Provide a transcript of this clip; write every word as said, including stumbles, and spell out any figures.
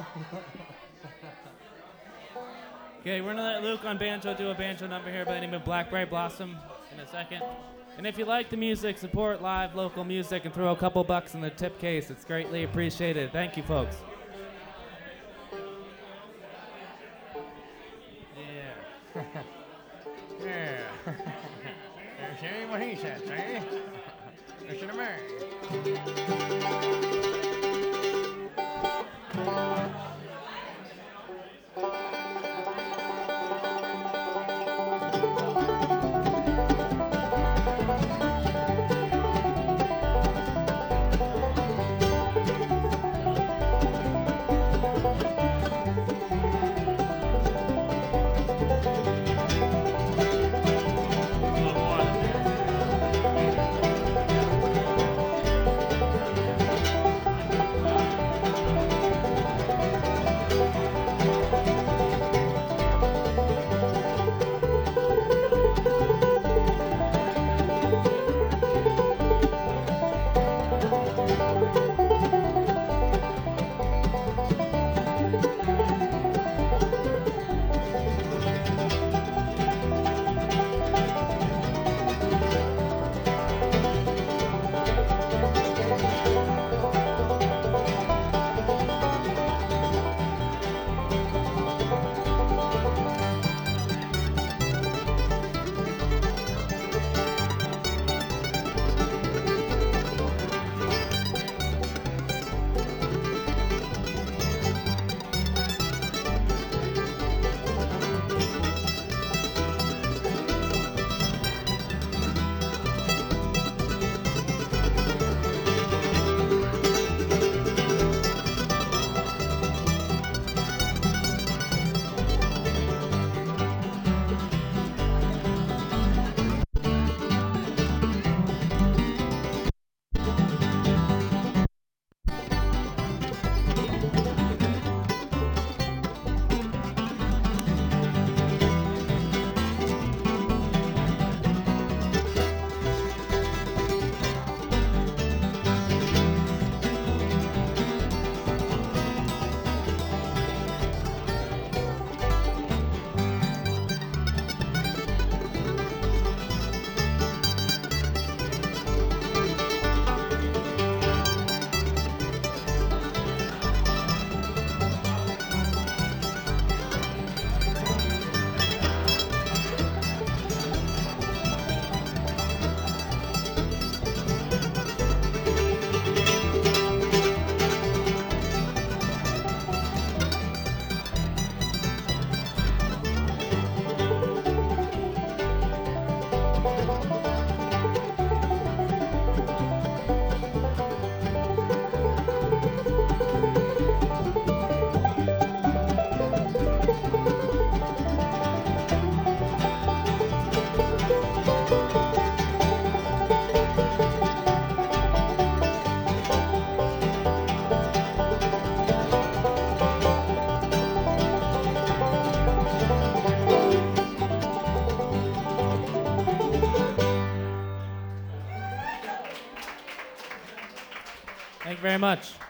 Okay, we're gonna let Luke on banjo do a banjo number here by the name of Blackberry Blossom in a second. And if you like the music, support live local music and throw a couple bucks in the tip case. It's greatly appreciated. Thank you, folks. Yeah. Yeah. See what he said, eh? Listen to me. Thank you very much.